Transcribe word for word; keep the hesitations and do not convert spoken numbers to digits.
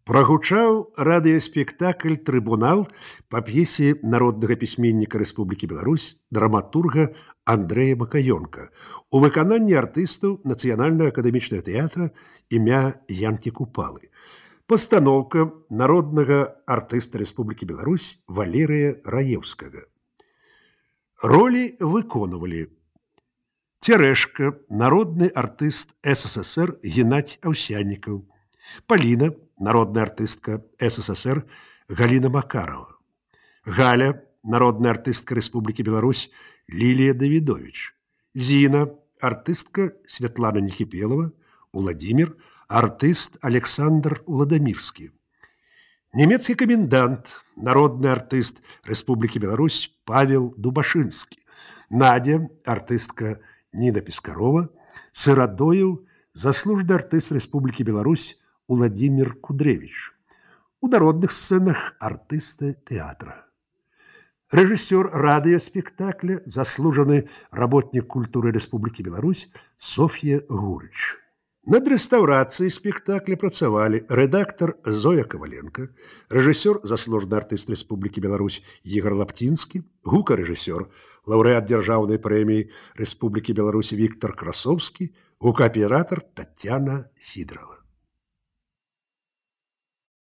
Прагучаў радыёспектакль «Трыбунал» па п'есе народнага пісьменніка Рэспублікі Беларусь, драматурга Андрэя Макаёнка у выкананні артыстаў Нацыянальнага акадэмічнага тэатра імя Янкі Купалы. Пастаноўка народнага артыста Рэспублікі Беларусь Валерыя Раеўскага. Ролі выконвалі Цярэшка, народны артыст СССР Геннадзь Аўсяннікаў, Паліна, народная артыстка СССР Галина Макарова, Галя, народная артыстка Рэспублікі Беларусь Лілія Давідович, Зіна, артыстка Святлана Нехіпелова, Уладзімір, артыст Александр Уладамірскі, нямецкі камендант, народны артыст Рэспублікі Беларусь Павел Дубашынскі, Надя, артыстка Ніна Пескарова, Сырадоеў, заслужаны артыст Рэспублікі Беларусь Уладзімір Кудревіч. У народных сцэнах артысты тэатра. Рэжысёр радыёспектакля, заслужаны работнік культуры Рэспублікі Беларусь Соф'я Гурыч. Над рэстаўрацыяй спектакля працавалі рэдактар Зоя Каваленко, рэжысёр, заслужаны артыст Рэспублікі Беларусь Ігор Лапцінскі, гукарэжысёр, лаўрэат дзяржаўнай прэміі Рэспублікі Беларусь Віктор Красоўскі, гукааператар Таццяна Сідрава.